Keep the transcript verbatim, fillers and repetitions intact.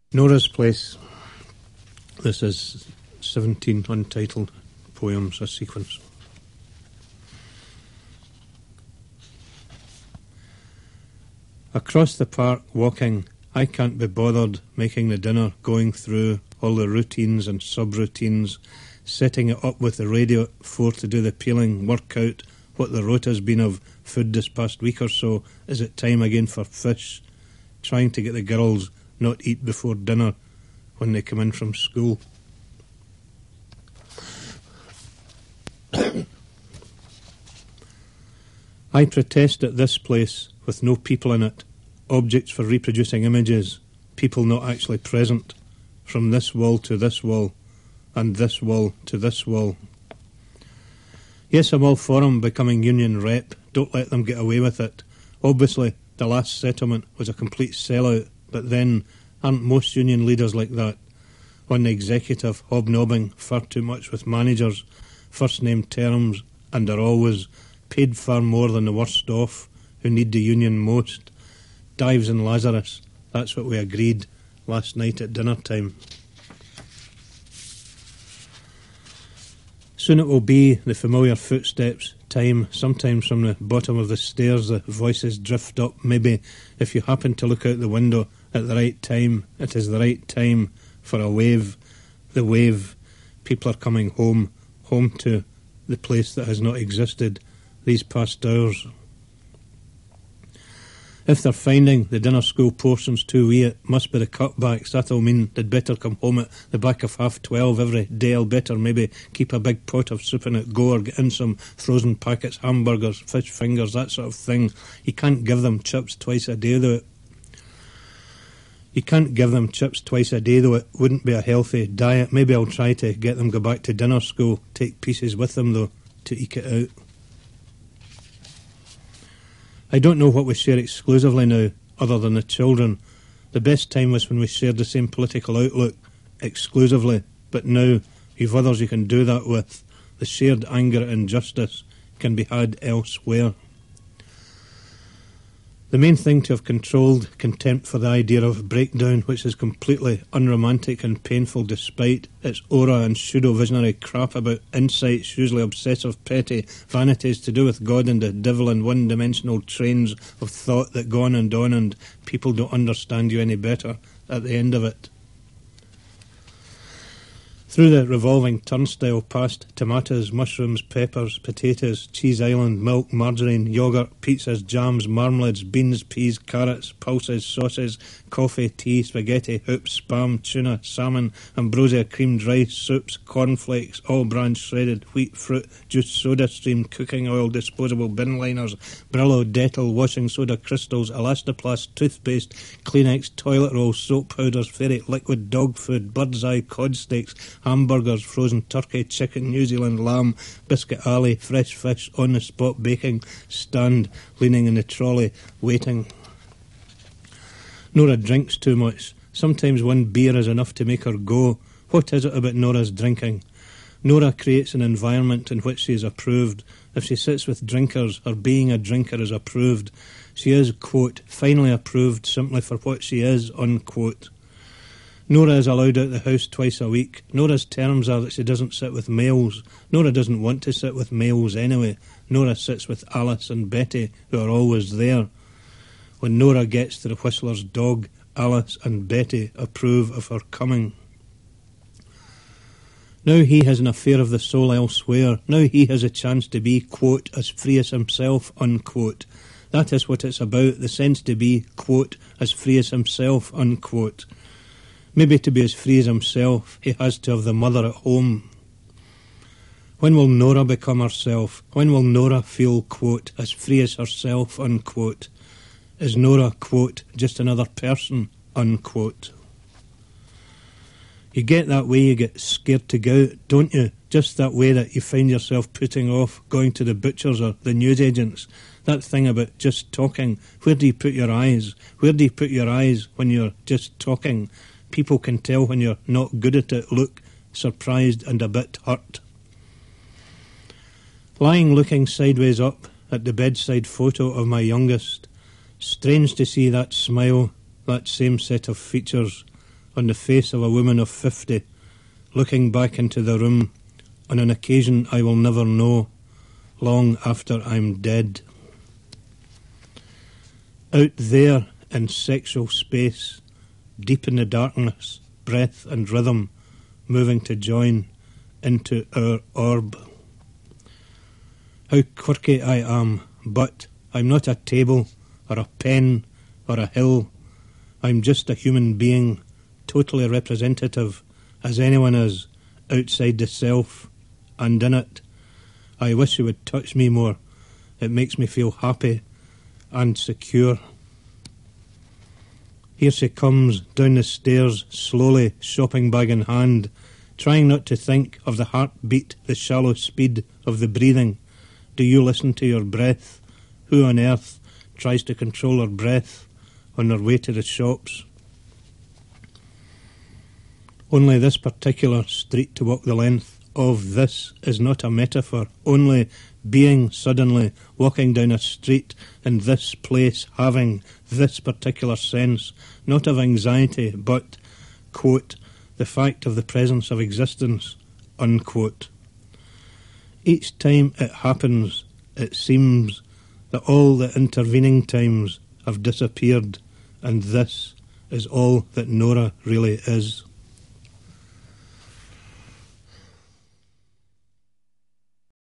Nora's Place. This is seventeen untitled poems, a sequence. Across the park, walking, I can't be bothered making the dinner, going through all the routines and sub-routines, setting it up with the radio at four to do the peeling, work out what the rota's been of food this past week or so. Is it time again for fish? Trying to get the girls not eat before dinner when they come in from school. I protest at this place with no people in it, objects for reproducing images, people not actually present, from this wall to this wall, and this wall to this wall. Yes, I'm all for them becoming union rep. Don't let them get away with it. Obviously, the last settlement was a complete sellout, but then, aren't most union leaders like that? On the executive, hobnobbing far too much with managers, first-name terms, and are always paid far more than the worst off, who need the union most. Dives and Lazarus, that's what we agreed last night at dinner time. Soon it will be the familiar footsteps, time, sometimes from the bottom of the stairs the voices drift up. Maybe if you happen to look out the window at the right time, it is the right time for a wave. The wave, people are coming home, home to the place that has not existed these past hours. If they're finding the dinner school portions too wee, it must be the cutbacks. That'll mean they'd better come home at the back of half twelve every day. I'll better maybe keep a big pot of soup in it, go or get in some frozen packets, hamburgers, fish fingers, that sort of thing. You can't give them chips twice a day, though. It, you can't give them chips twice a day, though. It wouldn't be a healthy diet. Maybe I'll try to get them go back to dinner school, take pieces with them, though, to eke it out. I don't know what we share exclusively now, other than the children. The best time was when we shared the same political outlook, exclusively, but now you've others you can do that with. The shared anger at injustice can be had elsewhere. The main thing to have controlled contempt for the idea of breakdown, which is completely unromantic and painful despite its aura and pseudo-visionary crap about insights, usually obsessive, petty vanities to do with God and the devil and one-dimensional trains of thought that go on and on and people don't understand you any better at the end of it. Through the revolving turnstile past tomatoes, mushrooms, peppers, potatoes, cheese island, milk, margarine, yoghurt, pizzas, jams, marmalades, beans, peas, carrots, pulses, sauces, coffee, tea, spaghetti, hoops, spam, tuna, salmon, ambrosia, creamed rice, soups, cornflakes, all bran shredded, wheat, fruit, juice, soda stream, cooking oil, disposable bin liners, Brillo, Dettol, washing soda crystals, Elastoplast, toothpaste, Kleenex, toilet roll, soap powders, fairy liquid dog food, bird's eye, cod steaks, hamburgers, frozen turkey, chicken, New Zealand lamb, biscuit alley, fresh fish, on-the-spot baking, stand, leaning in the trolley, waiting. Nora drinks too much. Sometimes one beer is enough to make her go. What is it about Nora's drinking? Nora creates an environment in which she is approved. If she sits with drinkers, her being a drinker is approved. She is, quote, finally approved simply for what she is, unquote. Nora is allowed out the house twice a week. Nora's terms are that she doesn't sit with males. Nora doesn't want to sit with males anyway. Nora sits with Alice and Betty, who are always there. When Nora gets to the Whistler's dog, Alice and Betty approve of her coming. Now he has an affair of the soul elsewhere. Now he has a chance to be, quote, as free as himself, unquote. That is what it's about, the sense to be, quote, as free as himself, unquote. Maybe to be as free as himself, he has to have the mother at home. When will Nora become herself? When will Nora feel, quote, as free as herself, unquote? Is Nora, quote, just another person, unquote? You get that way, you get scared to go out, don't you? Just that way that you find yourself putting off going to the butchers or the newsagents. That thing about just talking. Where do you put your eyes? Where do you put your eyes when you're just talking? People can tell when you're not good at it. Look, surprised and a bit hurt. Lying looking sideways up at the bedside photo of my youngest, strange to see that smile, that same set of features on the face of a woman of fifty, looking back into the room on an occasion I will never know, long after I'm dead. Out there in sexual space, deep in the darkness, breath and rhythm moving to join into our orb. How quirky I am, but I'm not a table or a pen or a hill. I'm just a human being, totally representative as anyone is, outside the self and in it. I wish you would touch me more. It makes me feel happy and secure. Here she comes down the stairs, slowly, shopping bag in hand, trying not to think of the heartbeat, the shallow speed of the breathing. Do you listen to your breath? Who on earth tries to control her breath on their way to the shops? Only this particular street to walk the length of this is not a metaphor. Only being suddenly walking down a street in this place, having this particular sense, not of anxiety, but, quote, the fact of the presence of existence, unquote. Each time it happens, it seems that all the intervening times have disappeared, and this is all that Nora really is.